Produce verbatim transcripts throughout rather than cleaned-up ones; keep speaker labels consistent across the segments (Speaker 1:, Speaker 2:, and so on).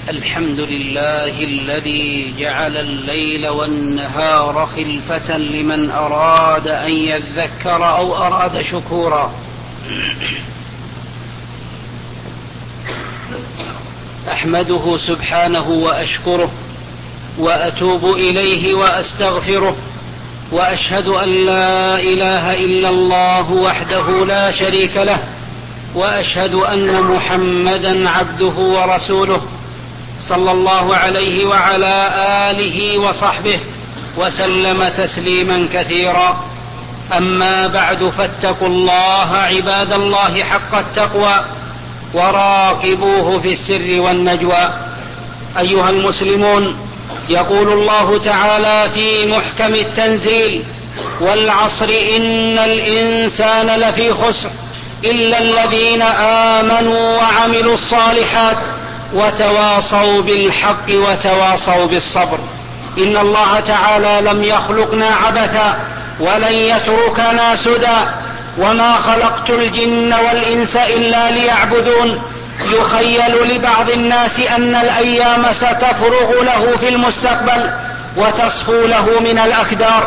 Speaker 1: الحمد لله الذي جعل الليل والنهار خلفة لمن أراد أن يذكر أو أراد شكورا. أحمده سبحانه وأشكره وأتوب إليه وأستغفره، وأشهد أن لا إله إلا الله وحده لا شريك له، وأشهد أن محمدا عبده ورسوله صلى الله عليه وعلى آله وصحبه وسلم تسليما كثيرا. أما بعد، فاتقوا الله عباد الله حق التقوى وراقبوه في السر والنجوى. أيها المسلمون، يقول الله تعالى في محكم التنزيل: والعصر إن الإنسان لفي خسر إلا الذين آمنوا وعملوا الصالحات وتواصوا بالحق وتواصوا بالصبر. إن الله تعالى لم يخلقنا عبثا ولن يتركنا سدى، وما خلقت الجن والإنس إلا ليعبدون. يخيل لبعض الناس أن الأيام ستفرغ له في المستقبل وتصفو له من الأكدار،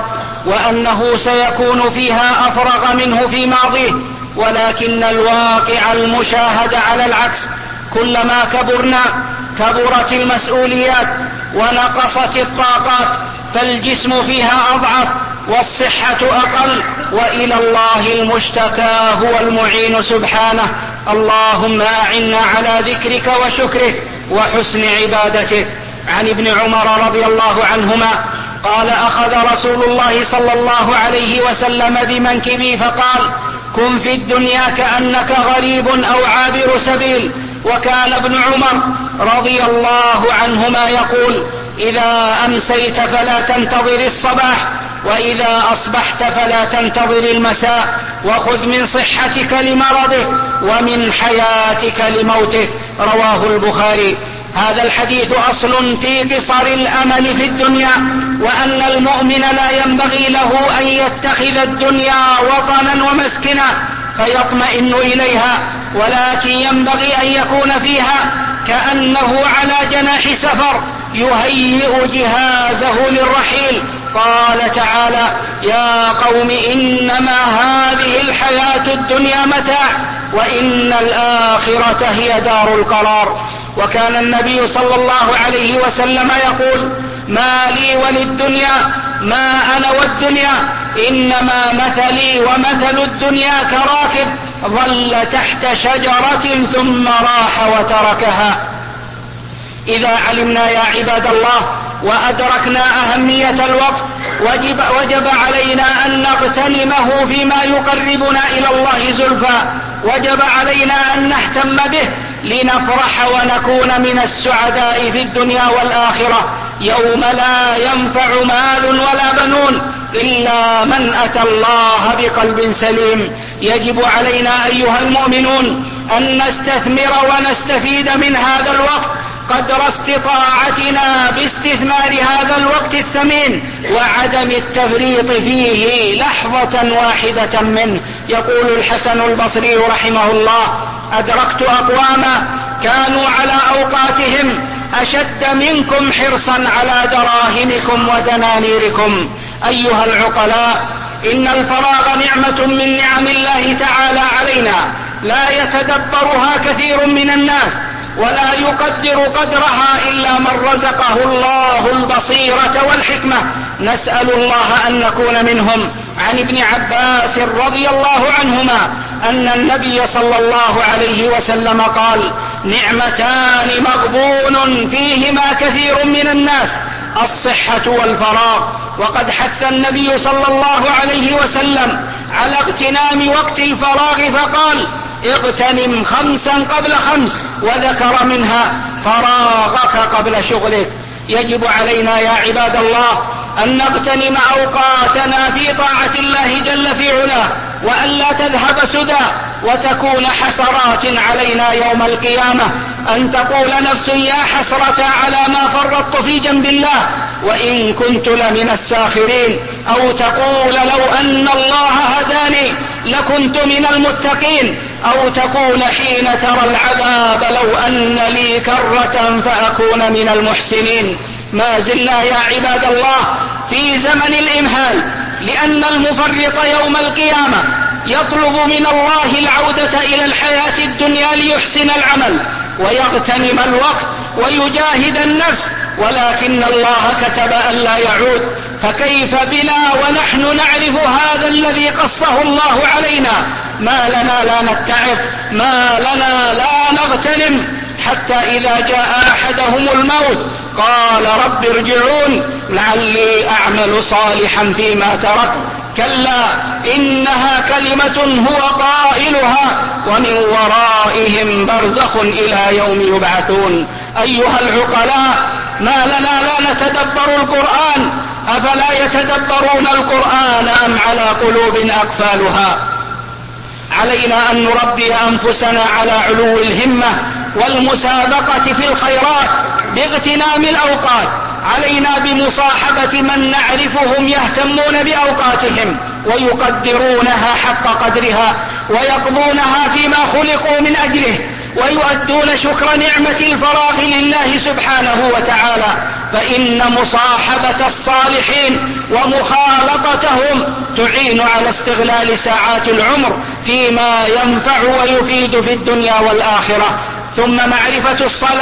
Speaker 1: وأنه سيكون فيها أفرغ منه في ماضيه، ولكن الواقع المشاهد على العكس. كلما كبرنا كبرت المسؤوليات ونقصت الطاقات، فالجسم فيها أضعف والصحة أقل، وإلى الله المشتكى هو المعين سبحانه. اللهم أعنا على ذكرك وشكرك وحسن عبادتك. عن ابن عمر رضي الله عنهما قال: أخذ رسول الله صلى الله عليه وسلم بمنكبي فقال: كن في الدنيا كأنك غريب أو عابر سبيل. وكان ابن عمر رضي الله عنهما يقول: إذا أمسيت فلا تنتظر الصباح، وإذا أصبحت فلا تنتظر المساء، وخذ من صحتك لمرضك ومن حياتك لموتك. رواه البخاري. هذا الحديث أصل في قصر الأمل في الدنيا، وأن المؤمن لا ينبغي له أن يتخذ الدنيا وطنا ومسكنا فيطمئن إليها، ولكن ينبغي أن يكون فيها كأنه على جناح سفر يهيئ جهازه للرحيل. قال تعالى: يا قوم إنما هذه الحياة الدنيا متاع وإن الآخرة هي دار القرار. وكان النبي صلى الله عليه وسلم يقول: ما لي وللدنيا ما أنا والدنيا، إنما مثلي ومثل الدنيا كراكب ظل تحت شجرة ثم راح وتركها. إذا علمنا يا عباد الله وأدركنا أهمية الوقت، وجب, وجب علينا أن نغتنمه فيما يقربنا إلى الله زلفى. وجب علينا أن نهتم به لنفرح ونكون من السعداء في الدنيا والآخرة، يوم لا ينفع مال ولا بنون إلا من أتى الله بقلب سليم. يجب علينا أيها المؤمنون أن نستثمر ونستفيد من هذا الوقت قدر استطاعتنا باستثمار هذا الوقت الثمين وعدم التفريط فيه لحظة واحدة منه. يقول الحسن البصري رحمه الله: أدركت أقواما كانوا على أوقاتهم أشد منكم حرصا على دراهمكم ودنانيركم. أيها العقلاء، إن الفراغ نعمة من نعم الله تعالى علينا لا يتدبرها كثير من الناس، ولا يقدر قدرها إلا من رزقه الله البصيرة والحكمة. نسأل الله أن نكون منهم. عن ابن عباس رضي الله عنهما أن النبي صلى الله عليه وسلم قال: نعمتان مغبون فيهما كثير من الناس، الصحة والفراغ. وقد حث النبي صلى الله عليه وسلم على اغتنام وقت الفراغ فقال: اغتنم خمسا قبل خمس، وذكر منها فراغك قبل شغلك. يجب علينا يا عباد الله أن نغتنم أوقاتنا في طاعة الله جل في علاه، وأن لا تذهب سدى وتكون حسرات علينا يوم القيامة، أن تقول نفس يا حسرة على ما فرطت في جنب الله وإن كنت لمن الساخرين، أو تقول لو أن الله هداني لكنت من المتقين. أو تقول حين ترى العذاب لو أن لي كرة فأكون من المحسنين. ما زلنا يا عباد الله في زمن الإمهال، لأن المفرط يوم القيامة يطلب من الله العودة إلى الحياة الدنيا ليحسن العمل ويغتنم الوقت ويجاهد النفس، ولكن الله كتب ألا يعود. فكيف بنا ونحن نعرف هذا الذي قصه الله علينا؟ ما لنا لا نتعب، ما لنا لا نغتنم، حتى إذا جاء أحدهم الموت قال رب ارجعون لعلي أعمل صالحا فيما تركت. كلا إنها كلمة هو قائلها ومن ورائهم برزخ إلى يوم يبعثون. أيها العقلاء، ما لنا لا نتدبر القرآن؟ أفلا يتدبرون القرآن أم على قلوب أقفالها؟ علينا أن نربي أنفسنا على علو الهمة والمسابقة في الخيرات باغتنام الأوقات. علينا بمصاحبة من نعرفهم يهتمون بأوقاتهم ويقدرونها حق قدرها ويقضونها فيما خلقوا من أجله، ويؤدون شكر نعمة الفراغ لله سبحانه وتعالى. فإن مصاحبة الصالحين ومخالطتهم تعين على استغلال ساعات العمر فيما ينفع ويفيد في الدنيا والآخرة. ثم معرفة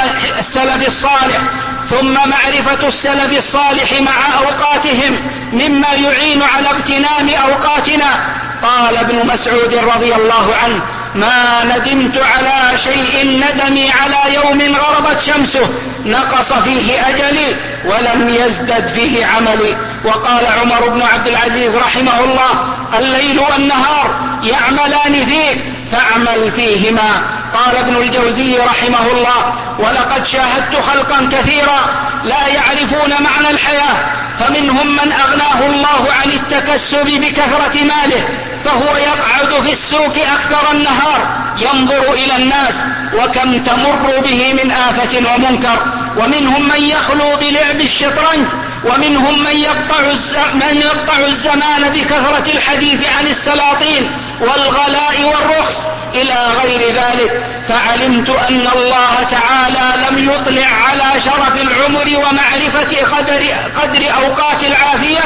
Speaker 1: السلف الصالح ثم معرفة السلف الصالح مع أوقاتهم مما يعين على اغتنام أوقاتنا. قال ابن مسعود رضي الله عنه: ما ندمت على شيء ندمي على يوم غربت شمسه نقص فيه أجلي ولم يزدد فيه عملي. وقال عمر بن عبد العزيز رحمه الله: الليل والنهار يعملان فيك فاعمل فيهما. قال ابن الجوزي رحمه الله: ولقد شاهدت خلقا كثيرا لا يعرفون معنى الحياة، فمنهم من أغناه الله عن التكسب بكثرة ماله فهو يقعد في السوق أكثر النهار ينظر إلى الناس وكم تمر به من آفة ومنكر. ومنهم من يخلو بلعب الشطرنج، ومنهم من يقطع, من يقطع الزمان بكثرة الحديث عن السلاطين والغلاء والرخص إلى غير ذلك. فعلمت أن الله تعالى لم يطلع على شرف العمر ومعرفة قدر, قدر أوقات العافية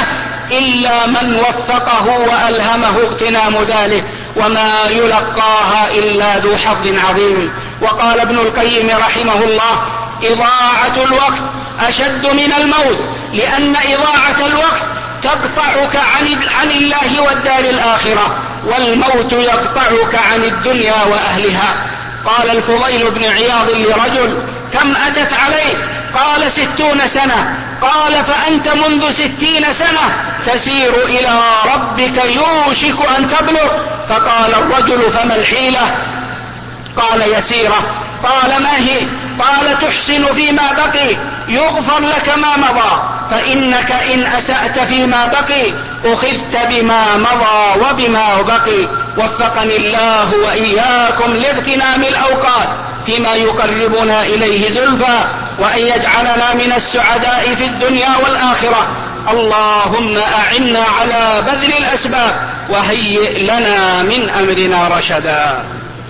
Speaker 1: إلا من وفقه وألهمه اغتنام ذلك، وما يلقاها إلا ذو حظ عظيم. وقال ابن القيم رحمه الله: إضاعة الوقت أشد من الموت، لأن إضاعة الوقت تقطعك عن, عن الله والدار الآخرة، والموت يقطعك عن الدنيا وأهلها. قال الفضيل بن عياض لرجل: كم أتت عليك؟ قال: ستون سنة. قال: فأنت منذ ستين سنة تسير إلى ربك يوشك أن تبلغ. فقال الرجل: فما الحيلة؟ قال: يسيرة. قال: ما هي؟ قال: تحسن فيما بقي يغفر لك ما مضى، فإنك إن أسأت فيما بقي أخذت بما مضى وبما بقي. وفقني الله وإياكم لاغتنام الأوقات فيما يقربنا إليه زلفى، وأن يجعلنا من السعداء في الدنيا والآخرة. اللهم أعنا على بذل الأسباب وهيئ لنا من أمرنا رشدا.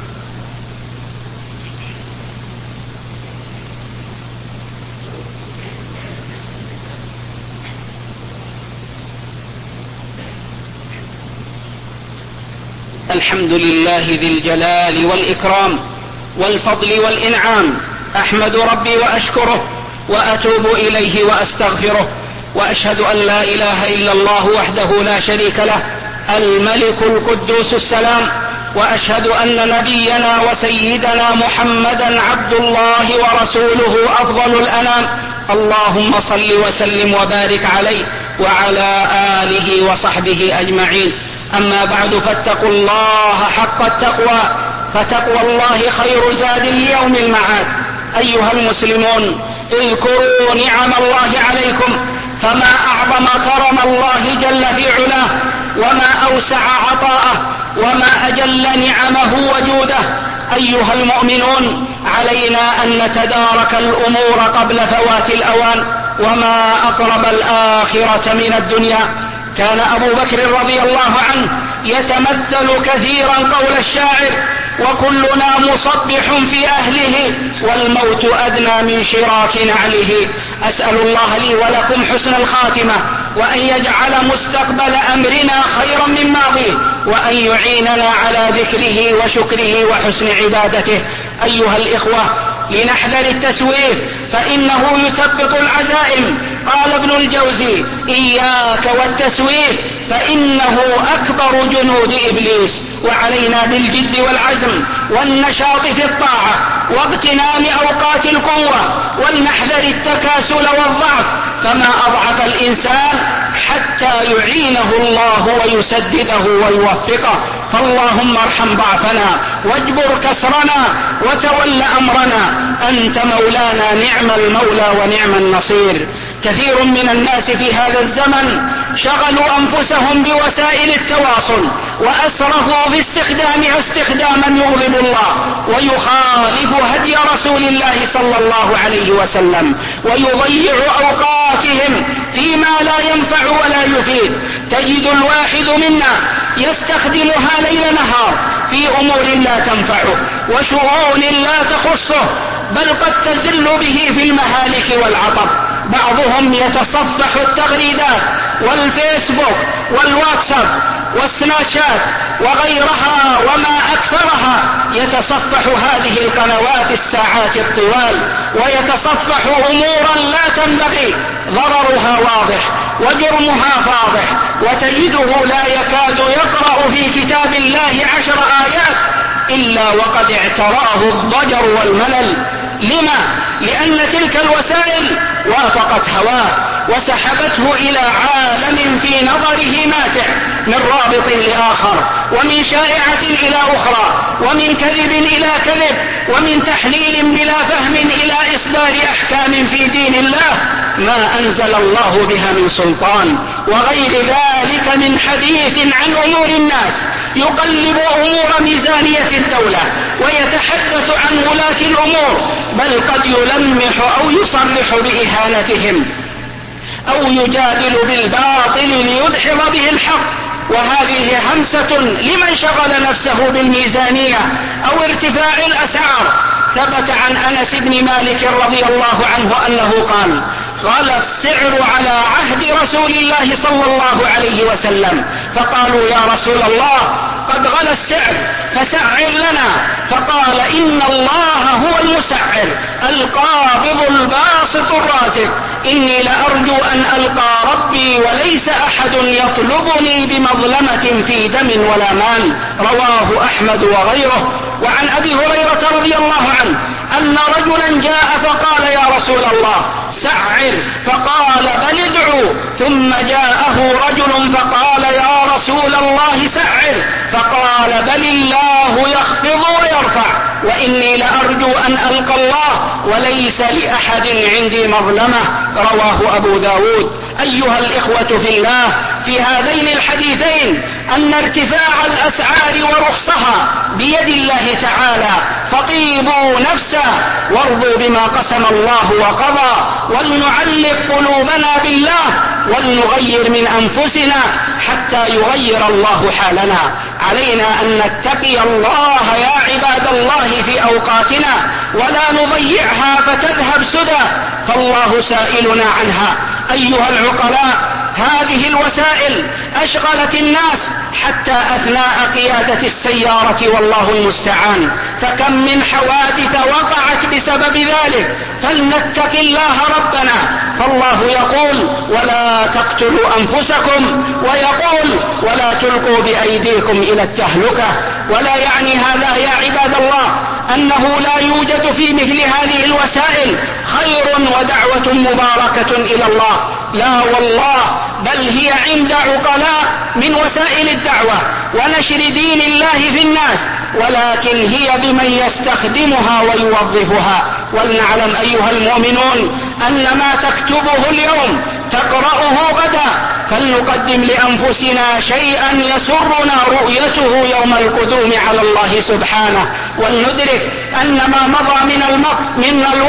Speaker 1: الحمد لله ذي الجلال والإكرام والفضل والإنعام، أحمد ربي وأشكره وأتوب إليه وأستغفره، وأشهد أن لا إله إلا الله وحده لا شريك له الملك القدوس السلام، وأشهد أن نبينا وسيدنا محمدا عبد الله ورسوله أفضل الأنام. اللهم صل وسلم وبارك عليه وعلى آله وصحبه أجمعين. أما بعد، فاتقوا الله حق التقوى، فتقوى الله خير زاد ليوم المعاد. أيها المسلمون، اذكروا نعم الله عليكم، فما أعظم كرم الله جل في علاه، وما أوسع عطاءه، وما أجل نعمه وجوده. أيها المؤمنون، علينا أن نتدارك الأمور قبل فوات الأوان، وما أقرب الآخرة من الدنيا. كان أبو بكر رضي الله عنه يتمثل كثيرا قول الشاعر:
Speaker 2: وكلنا مصبح في أهله، والموت أدنى من شراك نعله. أسأل الله لي ولكم حسن الخاتمة، وأن يجعل مستقبل أمرنا خيرا من ماضيه، وأن يعيننا على ذكره وشكره وحسن عبادته. أيها الإخوة، لنحذر التسويف فإنه يثبط العزائم. قال ابن الجوزي: إياك والتسويف فإنه أكبر جنود إبليس. وعلينا بالجد والعزم والنشاط في الطاعة واغتنام أوقات القوة، ولنحذر التكاسل والضعف، فما أضعف الإنسان حتى يعينه الله ويسدده ويوفقه. فاللهم ارحم ضعفنا واجبر كسرنا وتول أمرنا، أنت مولانا نعم المولى ونعم النصير. كثير من الناس في هذا الزمن شغلوا أنفسهم بوسائل التواصل وأسرفوا باستخدامها استخداما يغضب الله ويخالف هدي رسول الله صلى الله عليه وسلم، ويضيع أوقاتهم فيما لا ينفع ولا يفيد. تجد الواحد منا يستخدمها ليل نهار في أمور لا تنفعه وشؤون لا تخصه، بل قد تزل به في المهالك والعطب. بعضهم يتصفح التغريدات والفيسبوك والواتساب والسنابشات وغيرها وما أكثرها، يتصفح هذه القنوات الساعات الطوال، ويتصفح أمورا لا تنبغي، ضررها واضح وجرمها فاضح، وتجده لا يكاد يقرأ في كتاب الله عشر آيات إلا وقد اعتراه الضجر والملل. لما؟ لأن تلك الوسائل وافقت هواه وسحبته إلى عالم في نظره ماتع، من رابط لآخر، ومن شائعة إلى أخرى، ومن كذب إلى كذب، ومن تحليل بلا فهم إلى إصدار أحكام في دين الله ما أنزل الله بها من سلطان، وغير ذلك من حديث عن أمور الناس، يقلب أمور ميزانية الدولة ويتحدث عن ولاة الأمور، بل قد يلمح أو يصرح بإهانتهم أو يجادل بالباطل ليدحض به الحق. وهذه همسة لمن شغل نفسه بالميزانية أو ارتفاع الأسعار. ثبت عن أنس بن مالك رضي الله عنه أنه قال: غلى السعر على عهد رسول الله صلى الله عليه وسلم، فقالوا: يا رسول الله قد غلى السعر فسعر لنا، فقال: إن الله هو المسعر القابض الباسط الرازق، إني لأرجو أن ألقى ربي وليس أحد يطلبني بمظلمة في دم ولا مال. رواه أحمد وغيره. وعن أبي هريرة رضي الله عنه أن رجلا جاء فقال: يا رسول الله سعر، فقال: بل ادعوا. ثم جاءه رجل فقال: يا رسول الله سعر، فقال: بل الله يخفض ويرفع، وإني لأرجو أن ألقى الله وليس لأحد عندي مظلمة. رواه أبو داود. أيها الإخوة في الله، في هذين الحديثين أن ارتفاع الأسعار ورخصها بيد الله تعالى، فطيبوا نفسا وارضوا بما قسم الله وقضى، ولنعلق قلوبنا بالله ولنغير من أنفسنا حتى يغير الله حالنا. علينا أن نتقي الله يا عباد الله في أوقاتنا ولا نضيعها فتذهب سدى، فالله سائلنا عنها. أيها العقلاء، هذه الوسائل أشغلت الناس حتى أثناء قيادة السيارة، والله المستعان، فكم من حوادث وقعت بسبب ذلك. فلنتق الله ربنا، فالله يقول: ولا تقتلوا أنفسكم، ويقول: ولا تلقوا بأيديكم إلى التهلكة. ولا يعني هذا يا عباد الله أنه لا يوجد في مثل هذه الوسائل خير ودعوة مباركة إلى الله، لا والله، بل هي عند عقلاء من وسائل الدعوة ونشر دين الله في الناس، ولكن هي بمن يستخدمها ويوظفها. ولنعلم أيها المؤمنون أن ما تكتبه اليوم تقرأه غدا، فلنقدم لأنفسنا شيئا يسرنا رؤيته يوم القدوم على الله سبحانه، ولندرك أن ما مضى من الوقت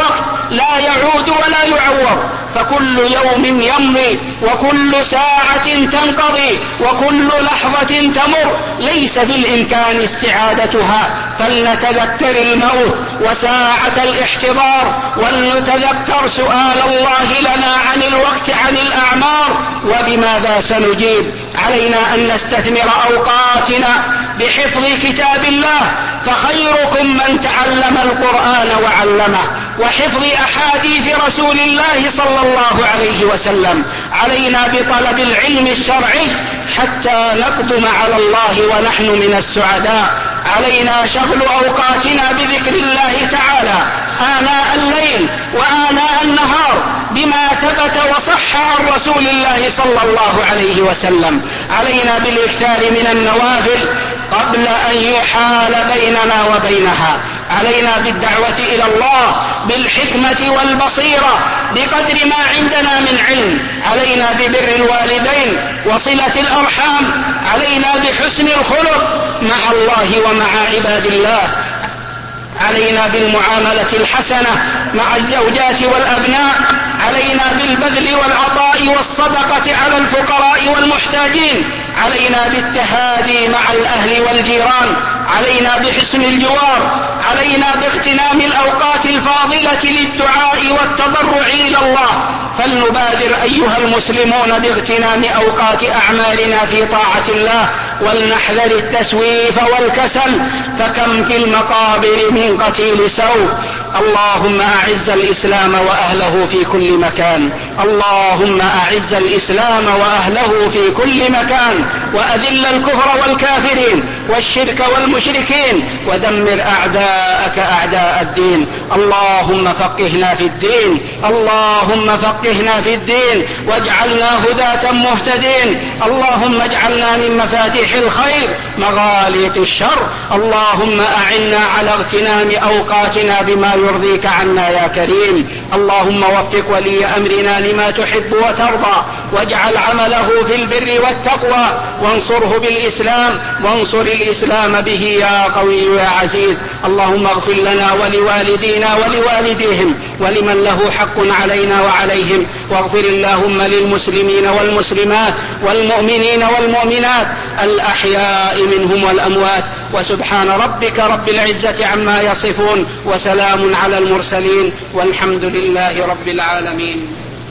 Speaker 2: لا يعود ولا يعوض، فكل يوم يمضي وكل ساعة تنقضي وكل لحظة تمر ليس بالإمكان استعادتها، فلنتذكر الموت وساعة الاحتضار، ولنتذكر سؤال الله لنا عن الوقت عن الأعمار وبماذا سنجيب. علينا أن نستثمر أوقاتنا بحفظ كتاب الله، فخيركم من تعلم القرآن وعلمه، وحفظ أحاديث رسول الله صلى الله عليه وسلم. علينا بطلب العلم الشرعي حتى نقدم على الله ونحن من السعداء. علينا شغل أوقاتنا بذكر الله تعالى آناء الليل وآناء النهار بما ثبت وصح عن رسول الله صلى الله عليه وسلم. علينا بالإكثار من النوافل قبل أن يحال بيننا وبينها. علينا بالدعوة إلى الله بالحكمة والبصيرة بقدر ما عندنا من علم. علينا ببر الوالدين وصلة الأرحام. علينا بحسن الخلق مع الله ومع عباد الله. علينا بالمعاملة الحسنة مع الزوجات والأبناء. علينا بالبذل والعطاء والصدقة على الفقراء والمحتاجين. علينا بالتهادي مع الأهل والجيران. علينا بحسن الجوار. علينا باغتنام الأوقات الفاضلة للدعاء والتضرع إلى الله. فلنبادر أيها المسلمون باغتنام أوقات أعمالنا في طاعة الله، ولنحذر التسويف والكسل، فكم في المقابر من قتيل سوء. اللهم أعز الإسلام وأهله في كل مكان. اللهم أعز الإسلام وأهله في كل مكان، وأذل الكفر والكافرين والشرك والمشركين، ودمر أعداءك أعداء الدين. اللهم فقهنا في الدين. اللهم فقهنا في الدين واجعلنا هداة مهتدين. اللهم اجعلنا من مفاتيح الخير مغاليق الشر. اللهم أعنا على اغتنام أوقاتنا بما يرضيك عنا يا كريم. اللهم وفق ولي أمرنا لما تحب وترضى، واجعل عمله في البر والتقوى، وانصره بالإسلام، وانصر الإسلام به يا قوي يا عزيز. اللهم اغفر لنا ولوالدينا ولوالديهم ولمن له حق علينا وعليهم، واغفر اللهم للمسلمين والمسلمات والمؤمنين والمؤمنات الأحياء منهم والأموات. وسبحان ربك رب العزة عما يصفون، وسلام على المرسلين، والحمد لله رب العالمين.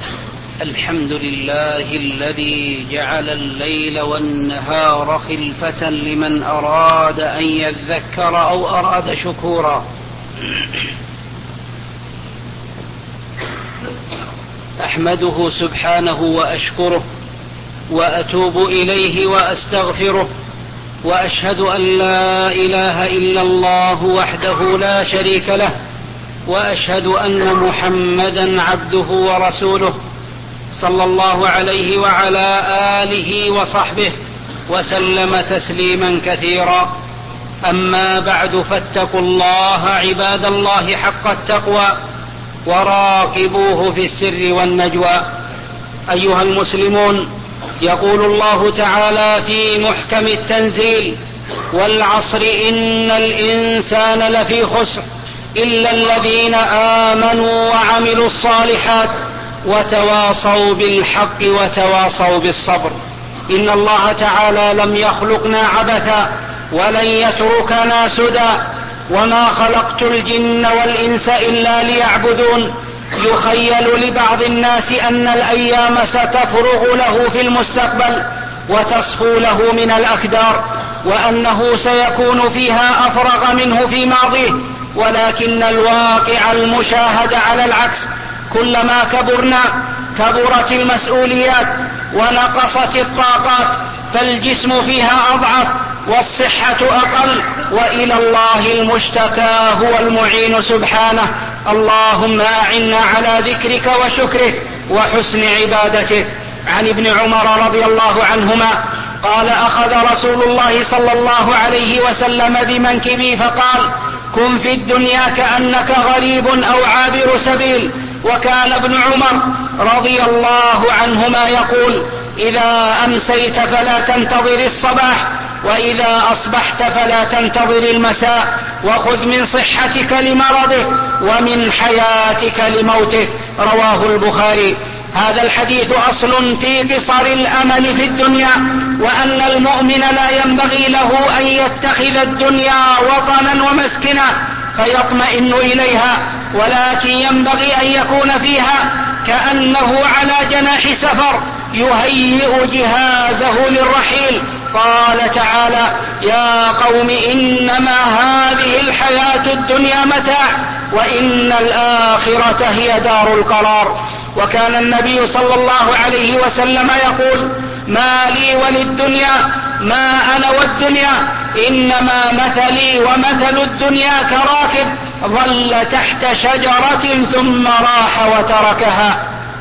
Speaker 1: الحمد لله الذي جعل الليل والنهار خلفة لمن أراد أن يذكر أو أراد شكورا. أحمده سبحانه وأشكره، وأتوب إليه وأستغفره، وأشهد أن لا إله إلا الله وحده لا شريك له، وأشهد أن محمدا عبده ورسوله صلى الله عليه وعلى آله وصحبه وسلم تسليما كثيرا. أما بعد، فاتقوا الله عباد الله حق التقوى، وراقبوه في السر والنجوى. أيها المسلمون، يقول الله تعالى في محكم التنزيل: والعصر إن الإنسان لفي خسر إلا الذين آمنوا وعملوا الصالحات وتواصوا بالحق وتواصوا بالصبر. إن الله تعالى لم يخلقنا عبثا ولن يتركنا سدى، وما خلقت الجن والإنس إلا ليعبدون. يخيل لبعض الناس أن الأيام ستفرغ له في المستقبل وتصفو له من الأكدار، وأنه سيكون فيها أفرغ منه في ماضيه، ولكن الواقع المشاهد على العكس. كلما كبرنا كبرت المسؤوليات ونقصت الطاقات، فالجسم فيها أضعف والصحة أقل، وإلى الله المشتكى هو المعين سبحانه. اللهم أعنا على ذكرك وشكرك وحسن عبادتك. عن ابن عمر رضي الله عنهما قال: أخذ رسول الله صلى الله عليه وسلم بمنكبي فقال: كن في الدنيا كأنك غريب أو عابر سبيل. وكان ابن عمر رضي الله عنهما يقول: إذا أمسيت فلا تنتظر الصباح، وإذا أصبحت فلا تنتظر المساء، وخذ من صحتك لمرضك،
Speaker 2: ومن حياتك لموتك. رواه البخاري. هذا الحديث أصل في قصر الأمل في الدنيا، وأن المؤمن لا ينبغي له أن يتخذ الدنيا وطنا ومسكنا فيطمئن إليها، ولكن ينبغي أن يكون فيها كأنه على جناح سفر يهيئ جهازه للرحيل. قال تعالى: يا قوم إنما هذه الحياة الدنيا متاع وإن الآخرة هي دار القرار. وكان النبي صلى الله عليه وسلم يقول: ما لي وللدنيا ما أنا والدنيا، إنما مثلي ومثل الدنيا كراكب ظل تحت شجرة ثم راح وتركها.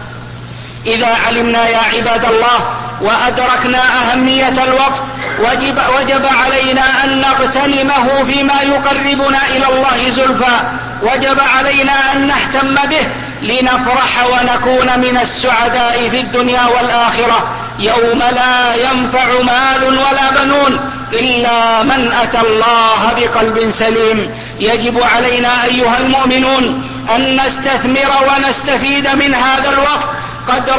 Speaker 2: إذا علمنا يا عباد الله وأدركنا أهمية الوقت وجب, وجب علينا أن نغتنمه فيما يقربنا إلى الله زلفى، وجب علينا أن نهتم به لنفرح ونكون من السعداء في الدنيا والآخرة، يوم لا ينفع مال ولا بنون إلا من أتى الله بقلب سليم. يجب علينا أيها المؤمنون أن نستثمر ونستفيد من هذا الوقت قدر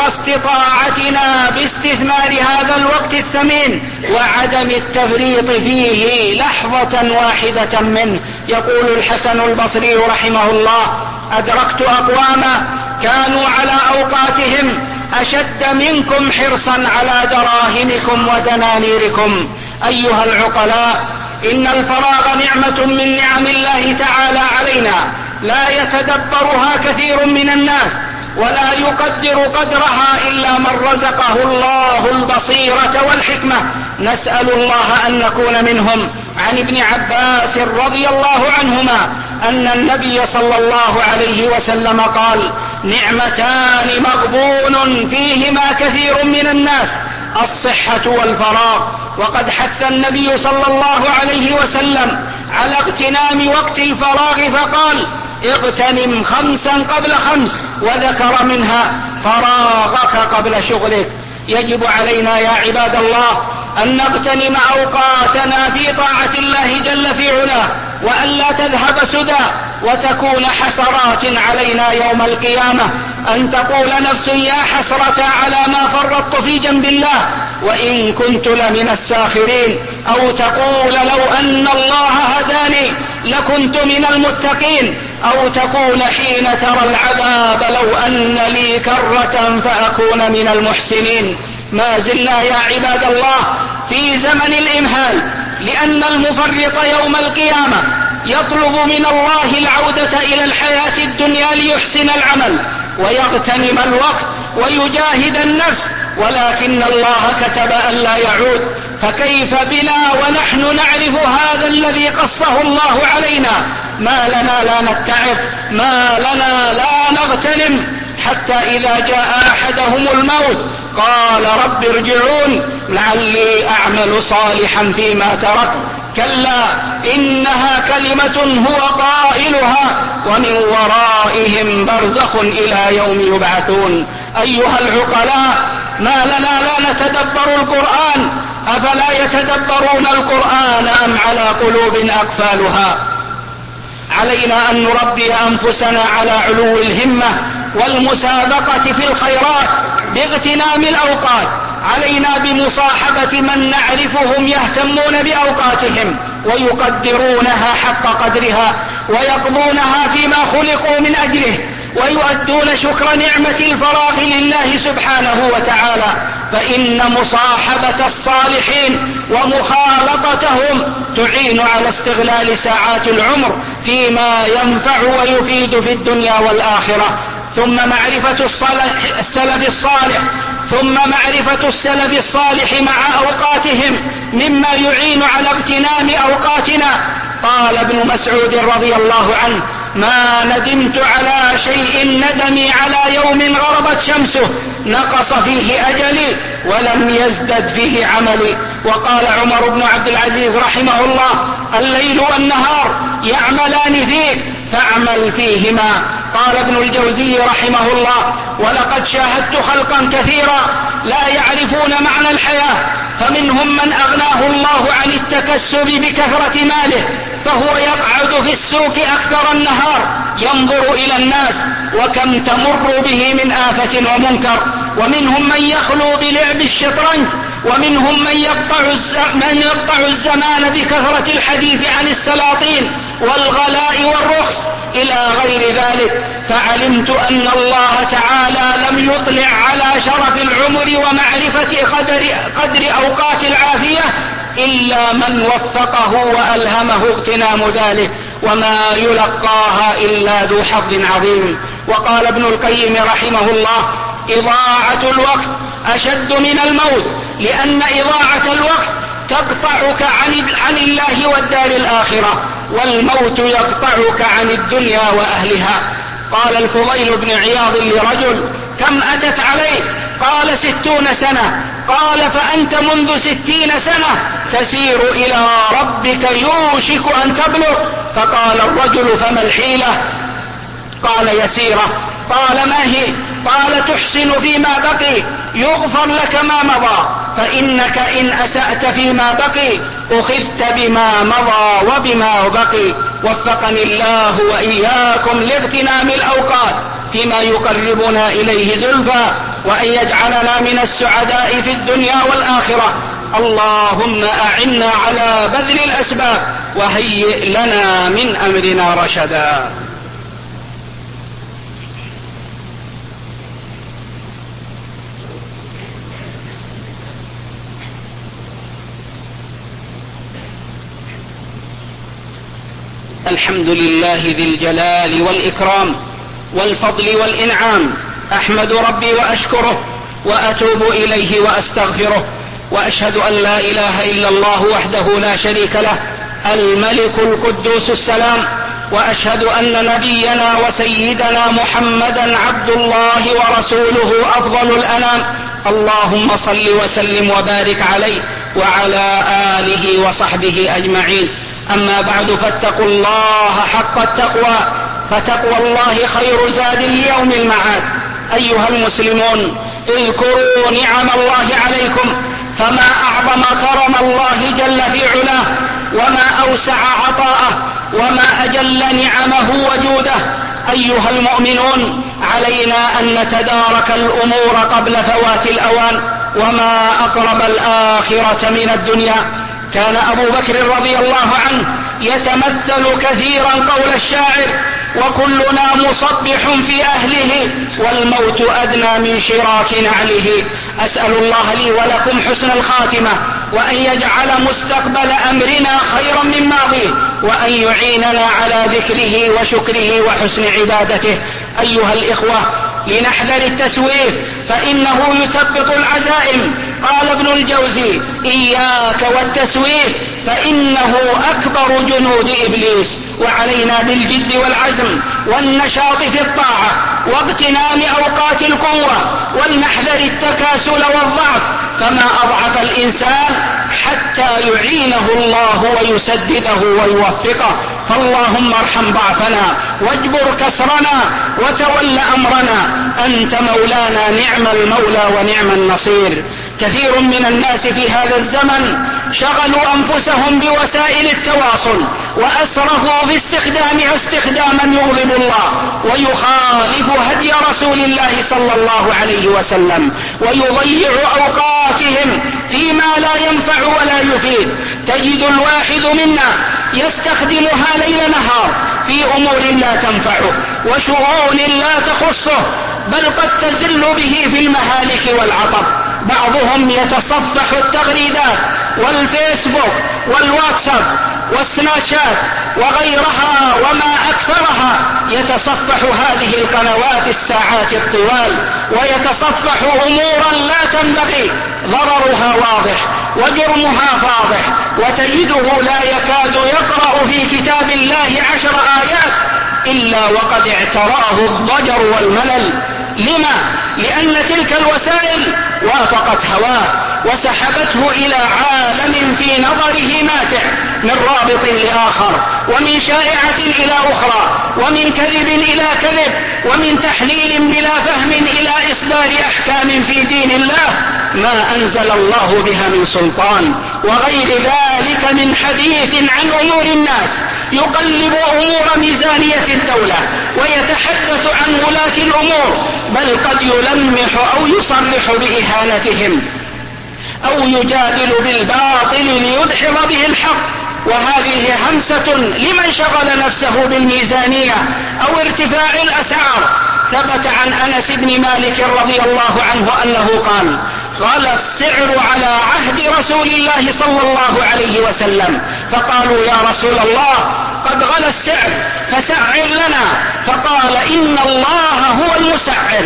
Speaker 2: استطاعتنا باستثمار هذا الوقت الثمين وعدم التفريط فيه لحظة واحدة منه. يقول الحسن البصري رحمه الله: أدركت أقواما كانوا على أوقاتهم أشد منكم حرصا على دراهمكم ودنانيركم. أيها العقلاء، إن الفراغ نعمة من نعم الله تعالى علينا لا يتدبرها كثير من الناس، ولا يقدر قدرها إلا من رزقه الله البصيرة والحكمة. نسأل الله أن نكون منهم. عن ابن عباس رضي الله عنهما أن النبي صلى الله عليه وسلم قال: نعمتان مغبون فيهما كثير من الناس، الصحة والفراغ. وقد حث النبي صلى الله عليه وسلم على اغتنام وقت الفراغ فقال: اغتنم خمسا قبل خمس، وذكر منها فراغك قبل شغلك. يجب علينا يا عباد الله أن نغتنم أوقاتنا في طاعة الله جل في علاه، وأن لا تذهب سدى وتكون حسرات علينا يوم القيامة، أن تقول نفس يا حسرة على ما فرطت في جنب الله وإن كنت لمن الساخرين، أو تقول لو أن الله هداني لكنت من المتقين، أو تقول حين ترى العذاب لو أن لي كرة فأكون من المحسنين. ما زلنا يا عباد الله في زمن الإمهال، لأن المفرط يوم القيامة يطلب من الله العودة إلى الحياة الدنيا ليحسن العمل ويغتنم الوقت ويجاهد النفس، ولكن الله كتب أن لا يعود. فكيف بنا ونحن نعرف هذا الذي قصه الله علينا؟ ما لنا لا نتعب، ما لنا لا نغتنم، حتى إذا جاء أحدهم الموت قال رب ارجعون لعلي أعمل صالحا فيما تركت، كلا إنها كلمة هو قائلها ومن ورائهم برزخ إلى يوم يبعثون. أيها العقلاء، ما لنا لا نتدبر القرآن؟ أفلا يتدبرون القرآن أم على قلوب أقفالها؟ علينا أن نربي أنفسنا على علو الهمة والمسابقة في الخيرات باغتنام الأوقات. علينا بمصاحبة من نعرفهم يهتمون بأوقاتهم ويقدرونها حق قدرها ويقضونها فيما خلقوا من أجله، ويؤدون شكر نعمة الفراغ لله سبحانه وتعالى. فإن مصاحبة الصالحين ومخالطتهم تعين على استغلال ساعات العمر فيما ينفع ويفيد في الدنيا والآخرة. ثم معرفة السلف الصالح ثم معرفة السلف الصالح مع أوقاتهم مما يعين على اغتنام أوقاتنا. قال ابن مسعود رضي الله عنه: ما ندمت على شيء ندمي على يوم غربت شمسه نقص فيه أجلي ولم يزدد فيه عملي. وقال عمر بن عبد العزيز رحمه الله: الليل والنهار يعملان فيك فاعمل فيهما. قال ابن الجوزي رحمه الله: ولقد شاهدت خلقا كثيرا لا يعرفون معنى الحياة، فمنهم من أغناه الله عن التكسب بكثرة ماله فهو يقعد في السوق أكثر النهار ينظر إلى الناس وكم تمر به من آفة ومنكر. ومنهم من يخلو بلعب الشطرنج، ومنهم من يقطع, من يقطع الزمان بكثرة الحديث عن السلاطين والغلاء والرخص إلى غير ذلك. فعلمت أن الله تعالى لم يطلع على شرف العمر ومعرفة قدر, قدر أوقات العافية إلا من وفقه وألهمه اغتنام ذلك، وما يلقاها إلا ذو حظ عظيم. وقال ابن القيم رحمه الله: إضاعة الوقت أشد من الموت، لأن إضاعة الوقت تقطعك عن, عن الله والدار الآخرة، والموت يقطعك عن الدنيا وأهلها. قال الفضيل بن عياض لرجل: كم أتت عليك؟ قال: ستون سنة. قال: فأنت منذ ستين سنة تسير إلى ربك يوشك أن تبلغ. فقال الرجل: فما الحيلة؟ قال: يسيرة. قال: ما هي؟ قال: تحسن فيما بقي يغفر لك ما مضى، فإنك إن أسأت فيما بقي أخذت بما مضى وبما بقي. وفقني الله وإياكم لاغتنام الأوقات فيما يقربنا إليه زلفى، وأن يجعلنا من السعداء في الدنيا والآخرة. اللهم أعنا على بذل الأسباب وهيئ لنا من أمرنا رشدا. الحمد لله ذي الجلال والإكرام والفضل والإنعام، أحمد ربي وأشكره وأتوب إليه وأستغفره، وأشهد أن لا إله إلا الله وحده لا شريك له الملك القدوس السلام، وأشهد أن نبينا وسيدنا محمدا عبد الله ورسوله أفضل الأنام. اللهم صل وسلم وبارك عليه وعلى آله وصحبه أجمعين. أما بعد، فاتقوا الله حق التقوى، فتقوى الله خير زاد ليوم المعاد. أيها المسلمون، اذكروا نعم الله عليكم، فما أعظم كرم الله جل في علاه، وما أوسع عطاءه، وما أجل نعمه وجوده. أيها المؤمنون، علينا أن نتدارك الأمور قبل فوات الأوان، وما أقرب الآخرة من الدنيا. كان أبو بكر رضي الله عنه يتمثل كثيرا قول الشاعر: وكلنا مصبح في أهله والموت أدنى من شراك نعله. أسأل الله لي ولكم حسن الخاتمة، وأن يجعل مستقبل أمرنا خيرا من ماضيه، وأن يعيننا على ذكره وشكره وحسن عبادته. أيها الإخوة، لنحذر التسويف فإنه يثبط العزائم. قال ابن الجوزي: إياك والتسويف فإنه أكبر جنود إبليس. وعلينا بالجد والعزم والنشاط في الطاعة واغتنام أوقات القوة، ولنحذر التكاسل والضعف، فما أضعف الإنسان حتى يعينه الله ويسدده ويوفقه. فاللهم ارحم ضعفنا واجبر كسرنا وتول أمرنا، أنت مولانا نعم المولى ونعم النصير. كثير من الناس في هذا الزمن شغلوا أنفسهم بوسائل التواصل وأسرفوا باستخدامها استخداما يغضب الله ويخالف هدي رسول الله صلى الله عليه وسلم، ويضيع أوقاتهم فيما لا ينفع ولا يفيد. تجد الواحد منا يستخدمها ليل نهار في أمور لا تنفعه وشؤون لا تخصه، بل قد تزل به في المهالك والعطب. بعضهم يتصفح التغريدات والفيسبوك والواتساب والسناتشات وغيرها وما أكثرها، يتصفح هذه القنوات الساعات الطوال، ويتصفح أمورا لا تنبغي، ضررها واضح وجرمها فاضح، وتجده لا يكاد يقرأ في كتاب الله عشر آيات إلا وقد اعتراه الضجر والملل. لما؟ لأن تلك الوسائل وافقت هواه وسحبته إلى عالم في نظره ماتع، من رابط لآخر، ومن شائعة إلى أخرى، ومن كذب إلى كذب، ومن تحليل بلا فهم إلى إصدار أحكام في دين الله ما أنزل الله بها من سلطان، وغير ذلك من حديث عن أمور الناس يقلب أمور ميزانية الدولة ويتحدث عن ولاة الأمور، بل قد يلمح أو يصرح بإهانتهم أو يجادل بالباطل ليدحض به الحق. وهذه همسة لمن شغل نفسه بالميزانية أو ارتفاع الأسعار. ثبت عن أنس بن مالك رضي الله عنه أنه قال: غلى السعر على عهد رسول الله صلى الله عليه وسلم، فقالوا: يا رسول الله قد غلى السعر فسعر لنا. فقال: إن الله هو المسعر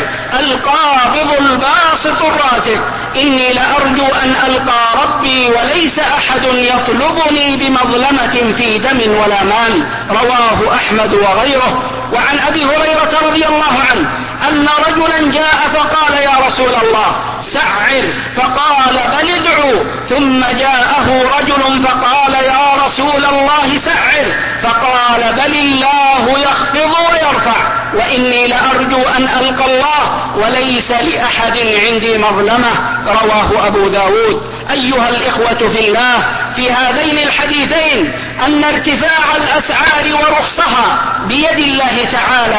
Speaker 2: القابض الباسط الرازق، إني لأرجو أن ألقى ربي وليس أحد يطلبني بمظلمة في دم ولا مال. رواه أحمد وغيره. وعن أبي هريرة رضي الله عنه أن رجلا جاء فقال: يا رسول الله سعر، فقال: بل ادعوا. ثم جاءه رجل فقال: يا رسول الله سعر، فقال: بل الله يخفض ويرفع، وإني لأرجو أن ألقى الله وليس لأحد عندي مظلمة. رواه أبو داود. أيها الإخوة في الله، في هذين الحديثين أن ارتفاع الأسعار ورخصها بيد الله تعالى،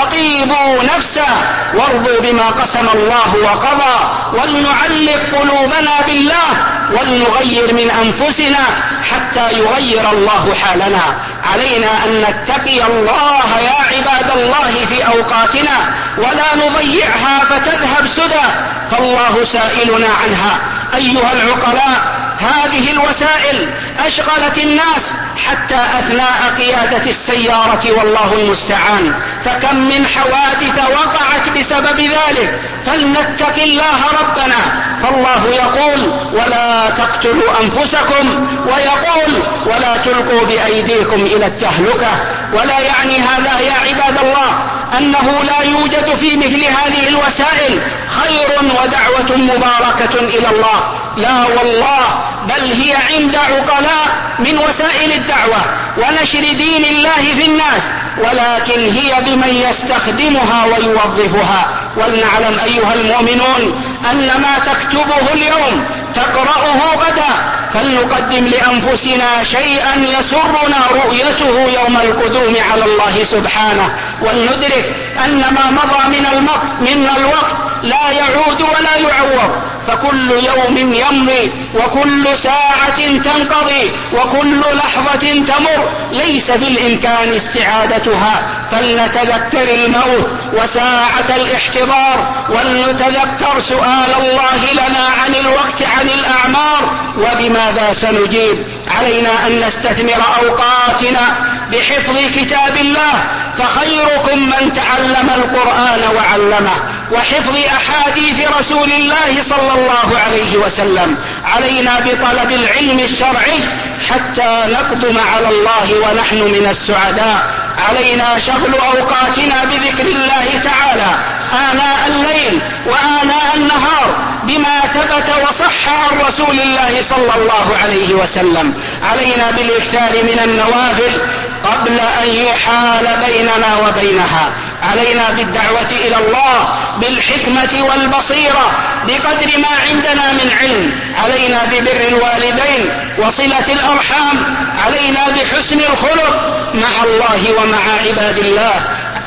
Speaker 2: فطيبوا نفسا وارضوا بما قسم الله وقضى، ولنعلق قلوبنا بالله ولنغير من أنفسنا حتى يغير الله حالنا. علينا أن نتقي الله يا عباد الله في أوقاتنا ولا نضيعها فتذهب سدى، فالله سائلنا عنها. أيها العقلاء، هذه الوسائل أشغلت الناس حتى أثناء قيادة السيارة، والله المستعان، فكم من حوادث وقعت بسبب ذلك. فلنتق الله ربنا، فالله يقول: ولا تقتلوا أنفسكم، ويقول: ولا تلقوا بأيديكم إلى التهلكة. ولا يعني هذا يا عباد الله أنه لا يوجد في مثل هذه الوسائل خير ودعوة مباركة إلى الله، لا والله، بل هي عند عقلاء من وسائل الدعوة ونشر دين الله في الناس، ولكن هي بمن يستخدمها ويوظفها. ولنعلم أيها المؤمنون أن ما تكتبه اليوم تقرأه غدا، فلنقدم لأنفسنا شيئا يسرنا رؤيته يوم القدوم على الله سبحانه، ولندرك أن ما مضى من الوقت لا يعود ولا يعوض، فكل يوم يمضي وكل ساعة تنقضي وكل لحظة تمر ليس بالإمكان استعادتها. فلنتذكر الموت وساعة الاحتضار، ولنتذكر سؤال الله لنا عن الوقت عن الأعمار وبماذا سنجيب. علينا أن نستثمر أوقاتنا بحفظ كتاب الله، فخيركم من تعلم القرآن وعلمه، وحفظ أحاديث رسول الله صلى الله عليه وسلم. علينا بطلب العلم الشرعي حتى نقدم على الله ونحن من السعداء. علينا شغل أوقاتنا بذكر الله تعالى آناء الليل وآناء النهار بما ثبت وصح عن رسول الله صلى الله عليه وسلم. علينا بالإكثار من النوافل قبل أن يحال بيننا وبينها. علينا بالدعوة إلى الله بالحكمة والبصيرة بقدر ما عندنا من علم. علينا ببر الوالدين وصلة الأرحام. علينا بحسن الخلق مع الله ومع عباد الله.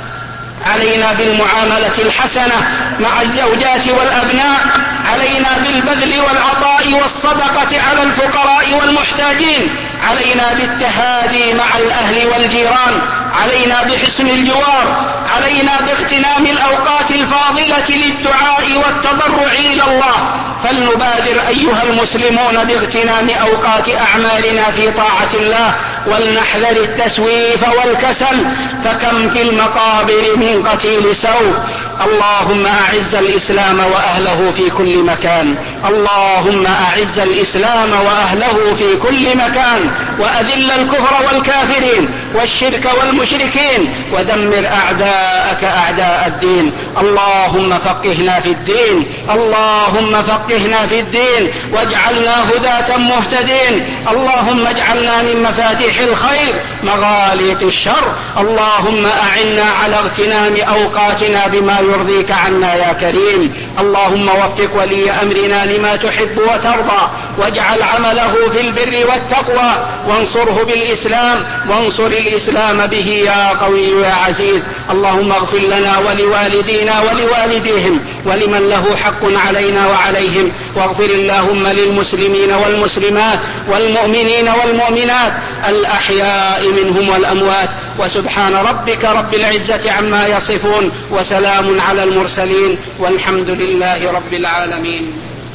Speaker 2: علينا بالمعاملة الحسنة مع الزوجات والأبناء. علينا بالبذل والعطاء والصدقة على الفقراء والمحتاجين. علينا بالتهادي مع الأهل والجيران. علينا بحسن الجوار. علينا باغتنام الأوقات الفاضلة للدعاء والتضرع إلى الله. فلنبادر أيها المسلمون باغتنام أوقات أعمالنا في طاعة الله، ولنحذر التسويف والكسل، فكم في المقابر من قتيل سوء. اللهم أعز الإسلام وأهله في كل مكان. اللهم أعز الإسلام وأهله في كل مكان، وأذل الكفر والكافرين والشرك والمشركين، ودمر أعداءك أعداء الدين. اللهم فقهنا في الدين. اللهم فقهنا في الدين واجعلنا هداة مهتدين. اللهم اجعلنا من مفاتيح الخير مغاليق الشر. اللهم أعنا على اغتنام أوقاتنا بما يرضيك عنا يا كريم. اللهم وفق ولي أمرنا لما تحب وترضى، واجعل عمله في البر والتقوى، وانصره بالإسلام، وانصر الإسلام به يا قوي يا عزيز. اللهم اغفر لنا ولوالدينا ولوالديهم ولمن له حق علينا وعليهم، واغفر اللهم للمسلمين والمسلمات والمؤمنين والمؤمنات الأحياء منهم والأموات. وسبحان ربك رب العزة عما يصفون، وسلام على المرسلين، والحمد لله رب العالمين.